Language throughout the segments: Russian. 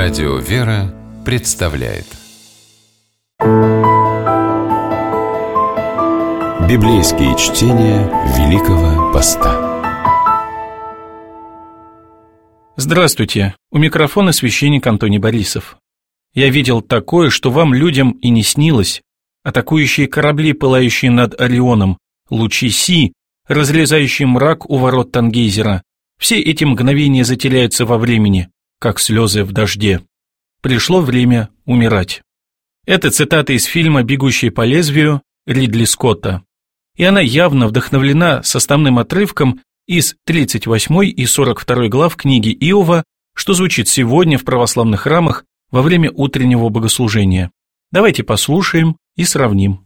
Радио «Вера» представляет Библейские чтения Великого Поста. Здравствуйте, у микрофона священник Антоний Борисов. Я видел такое, что вам, людям, и не снилось. Атакующие корабли, пылающие над Орионом, лучи Си, разрезающие мрак у ворот Тангейзера. Все эти мгновения затеряются во времени, как слезы в дожде. Пришло время умирать. Это цитата из фильма «Бегущий по лезвию» Ридли Скотта. И она явно вдохновлена составным отрывком из 38 и 42 глав книги Иова, что звучит сегодня в православных храмах во время утреннего богослужения. Давайте послушаем и сравним.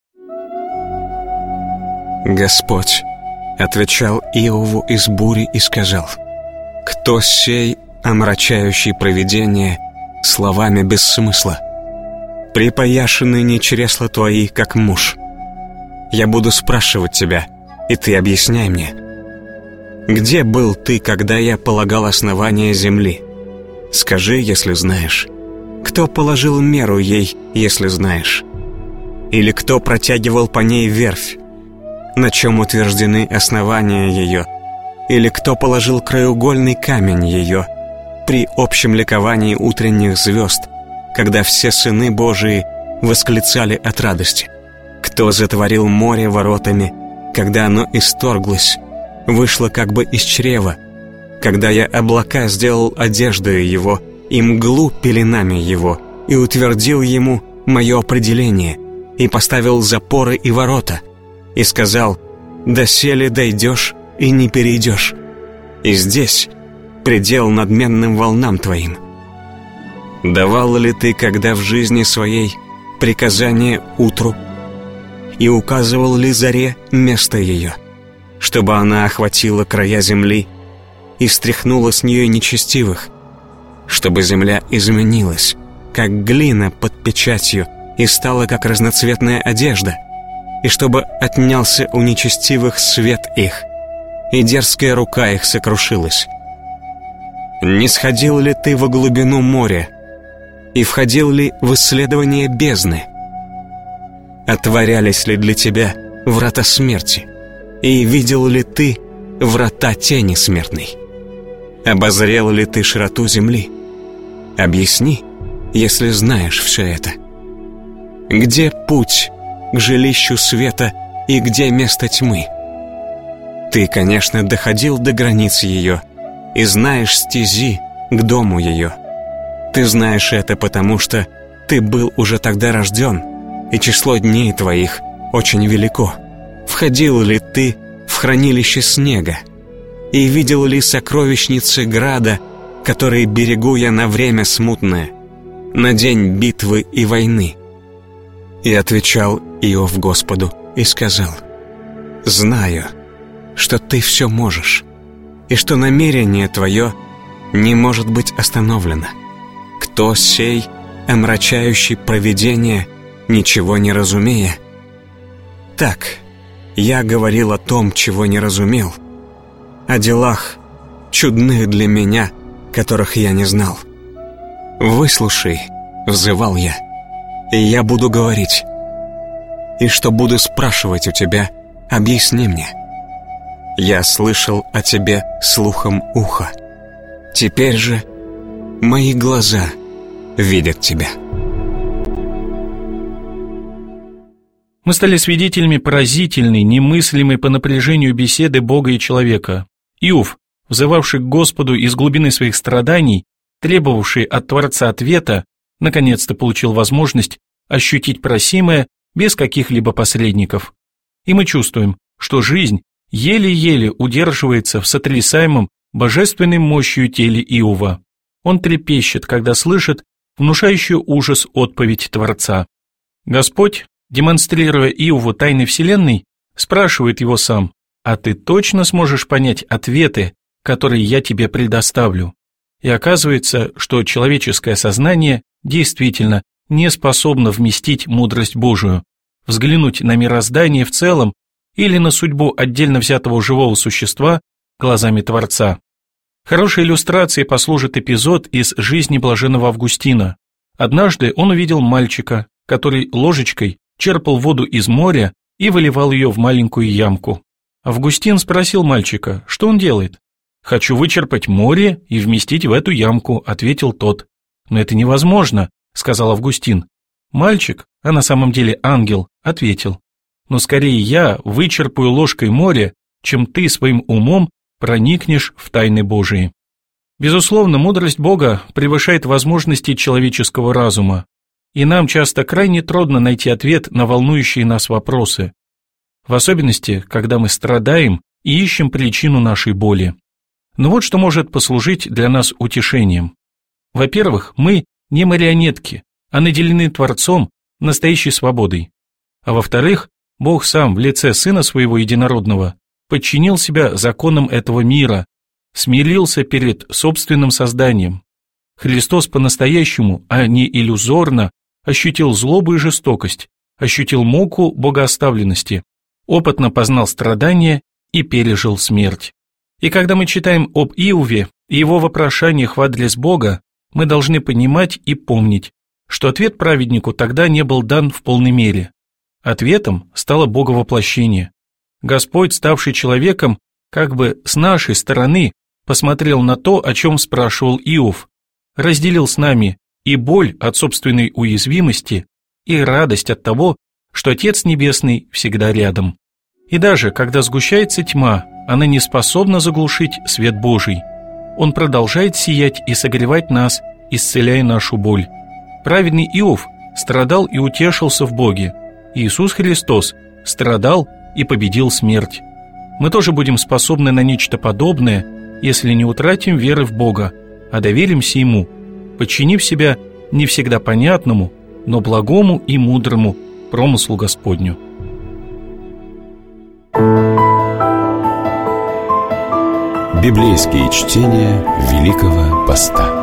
Господь отвечал Иову из бури и сказал: «Кто сей, омрачающий провидение, словами без смысла? Припояшены не чресла твои, как муж. Я буду спрашивать тебя, и ты объясняй мне. Где был ты, когда я полагал основание земли? Скажи, если знаешь. Кто положил меру ей, если знаешь? Или кто протягивал по ней верфь? На чем утверждены основания ее? Или кто положил краеугольный камень ее при общем ликовании утренних звезд, когда все сыны Божии восклицали от радости? Кто затворил море воротами, когда оно исторглось, вышло как бы из чрева, когда я облака сделал одеждой его и мглу пеленами его, и утвердил ему мое определение, и поставил запоры и ворота, и сказал: доселе дойдешь и не перейдешь, и здесь предел надменным волнам твоим. Давал ли ты, когда в жизни своей, приказание утру, и указывал ли заре место ее, чтобы она охватила края земли и стряхнула с нее нечестивых, чтобы земля изменилась, как глина под печатью, и стала, как разноцветная одежда, и чтобы отнялся у нечестивых свет их, и дерзкая рука их сокрушилась? Не сходил ли ты во глубину моря, и входил ли в исследование бездны? Отворялись ли для тебя врата смерти, и видел ли ты врата тени смертной? Обозрел ли ты широту земли? Объясни, если знаешь все это. Где путь к жилищу света и где место тьмы? Ты, конечно, доходил до границ ее и знаешь стези к дому ее. Ты знаешь это, потому что ты был уже тогда рожден, и число дней твоих очень велико. Входил ли ты в хранилище снега, и видел ли сокровищницы града, которые берегу я на время смутное, на день битвы и войны? И отвечал Иов Господу и сказал: знаю, что ты все можешь, и что намерение твое не может быть остановлено. Кто сей, омрачающий провидение, ничего не разумея? Так, я говорил о том, чего не разумел, о делах, чудных для меня, которых я не знал. Выслушай, взывал я, и я буду говорить. И что буду спрашивать у тебя, объясни мне. Я слышал о тебе слухом уха. Теперь же мои глаза видят тебя. Мы стали свидетелями поразительной, немыслимой по напряжению беседы Бога и человека. Иов, взывавший к Господу из глубины своих страданий, требовавший от Творца ответа, наконец-то получил возможность ощутить просимое без каких-либо посредников. И мы чувствуем, что жизнь еле-еле удерживается в сотрясаемом божественной мощью теле Иова. Он трепещет, когда слышит внушающую ужас отповедь Творца. Господь, демонстрируя Иову тайны Вселенной, спрашивает его сам: «А ты точно сможешь понять ответы, которые я тебе предоставлю?» И оказывается, что человеческое сознание действительно не способно вместить мудрость Божию, взглянуть на мироздание в целом или на судьбу отдельно взятого живого существа глазами Творца. Хорошей иллюстрацией послужит эпизод из жизни блаженного Августина. Однажды он увидел мальчика, который ложечкой черпал воду из моря и выливал ее в маленькую ямку. Августин спросил мальчика, что он делает. «Хочу вычерпать море и вместить в эту ямку», — ответил тот. «Но это невозможно», — сказал Августин. Мальчик, а на самом деле ангел, ответил: «Но скорее я вычерпаю ложкой море, чем ты своим умом проникнешь в тайны Божии». Безусловно, мудрость Бога превышает возможности человеческого разума, и нам часто крайне трудно найти ответ на волнующие нас вопросы, в особенности, когда мы страдаем и ищем причину нашей боли. Но вот что может послужить для нас утешением. Во-первых, мы не марионетки, а наделены Творцом настоящей свободой. А во-вторых, Бог сам в лице Сына Своего Единородного подчинил себя законам этого мира, смирился перед собственным созданием. Христос по-настоящему, а не иллюзорно, ощутил злобу и жестокость, ощутил муку богооставленности, опытно познал страдания и пережил смерть. И когда мы читаем об Иове и его вопрошаниях в адрес Бога, мы должны понимать и помнить, что ответ праведнику тогда не был дан в полной мере. Ответом стало Боговоплощение. Господь, ставший человеком, как бы с нашей стороны посмотрел на то, о чем спрашивал Иов, разделил с нами и боль от собственной уязвимости, и радость от того, что Отец Небесный всегда рядом. И даже когда сгущается тьма, она не способна заглушить свет Божий. Он продолжает сиять и согревать нас, исцеляя нашу боль. Праведный Иов страдал и утешился в Боге. Иисус Христос страдал и победил смерть. Мы тоже будем способны на нечто подобное, если не утратим веры в Бога, а доверимся Ему, подчинив себя не всегда понятному, но благому и мудрому промыслу Господню. Библейские чтения Великого Поста.